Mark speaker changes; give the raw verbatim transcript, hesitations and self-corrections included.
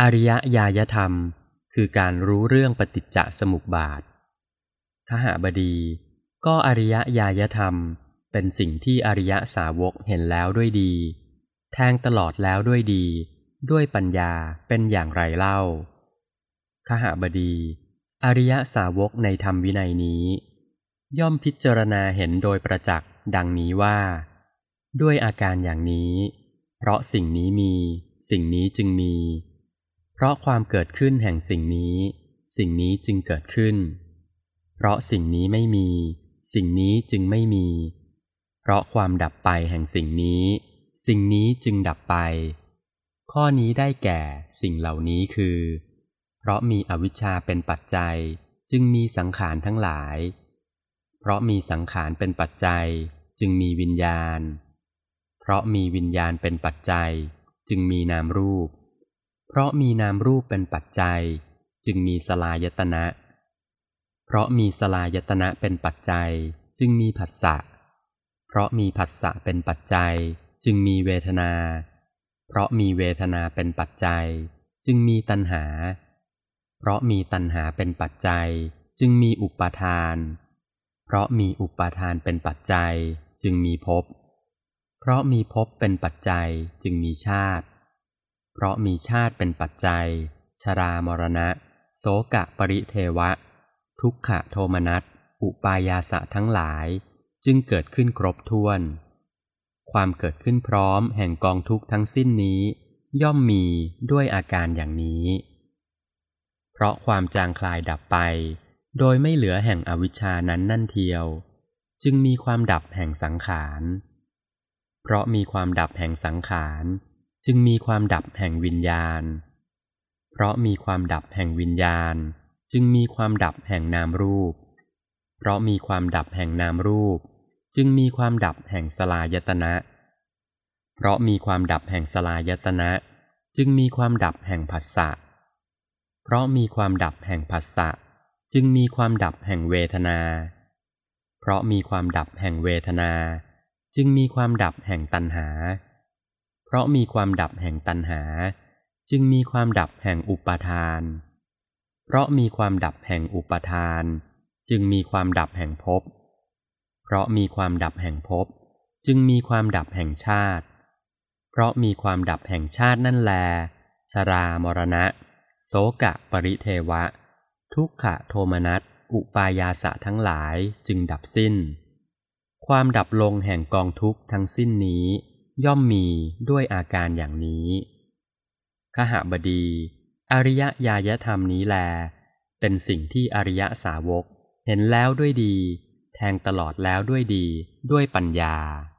Speaker 1: อริยญาณธรรมคือการรู้เรื่องปฏิจจสมุปบาทขหบดีก็อริยญาณธรรมเป็นสิ่งที่อริยสาวกเห็นแล้วด้วยดีแทงตลอดแล้วด้วยดีด้วยปัญญาเป็นอย่างไรเล่าขหบดีอริยสาวกในธรรมวินัยนี้ย่อมพิจารณาเห็นโดยประจักษ์ดังนี้ว่าด้วยอาการอย่างนี้เพราะสิ่งนี้มีสิ่งนี้จึงมีเพราะความเกิดขึ้นแห่งสิ่งนี้สิ่งนี้จึงเกิดขึ้นเพราะสิ่งนี้ไม่มีสิ่งนี้จึงไม่มีเพราะความดับไปแห่งสิ่งนี้สิ่งนี้จึงดับไปข้อนี้ได้แก่สิ่งเหล่านี้คือเพราะมีอวิชชาเป็นปัจจัยจึงมีสังขารทั้งหลายเพราะมีสังขารเป็นปัจจัยจึงมีวิญญาณเพราะมีวิญญาณเป็นปัจจัยจึงมีนามรูปเพราะมีนามรูปเป็นปัจจัยจึงมีสลายตนะเพราะมีสลายตนะเป็นปัจจัยจึงมีผัสสะเพราะมีผัสสะเป็นปัจจัยจึงมีเวทนาเพราะมีเวทนาเป็นปัจจัยจึงมีตัณหาเพราะมีตัณหาเป็นปัจจัยจึงมีอุปาทานเพราะมีอุปาทานเป็นปัจจัยจึงมีภพเพราะมีภพเป็นปัจจัยจึงมีชาติเพราะมีชาติเป็นปัจจัยชรามรณะโสกะปริเทวะทุกขโทมนัสอุปายาสะทั้งหลายจึงเกิดขึ้นครบถ้วนความเกิดขึ้นพร้อมแห่งกองทุกข์ทั้งสิ้นนี้ย่อมมีด้วยอาการอย่างนี้เพราะความจางคลายดับไปโดยไม่เหลือแห่งอวิชชานั้นนั่นเทียวจึงมีความดับแห่งสังขารเพราะมีความดับแห่งสังขารจึงมีความดับแห่งวิญญาณเพราะมีความดับแห่งวิญญาณจึงมีความดับแห่งนามรูปเพราะมีความดับแห่งนามรูปจึงมีความดับแห่งสลายตนะเพราะมีความดับแห่งสลายตนะจึงมีความดับแห่งผัสสะเพราะมีความดับแห่งผัสสะจึงมีความดับแห่งเวทนาเพราะมีความดับแห่งเวทนาจึงมีความดับแห่งตัณหาเพราะมีความดับแห่งตัณหาจึงมีความดับแห่งอุปาทานเพราะมีความดับแห่งอุปาทานจึงมีความดับแห่งภพเพราะมีความดับแห่งภพจึงมีความดับแห่งชาติเพราะมีความดับแห่งชาตินั่นแลชรามรณะโสกะปริเทวะทุกขโทมนัสอุปายาสะทั้งหลายจึงดับสิ้นความดับลงแห่งกองทุกข์ทั้งสิ้นนี้ย่อมมีด้วยอาการอย่างนี้ขหบดีอริยญาณธรรมนี้แลเป็นสิ่งที่อริยสาวกเห็นแล้วด้วยดีแทงตลอดแล้วด้วยดีด้วยปัญญา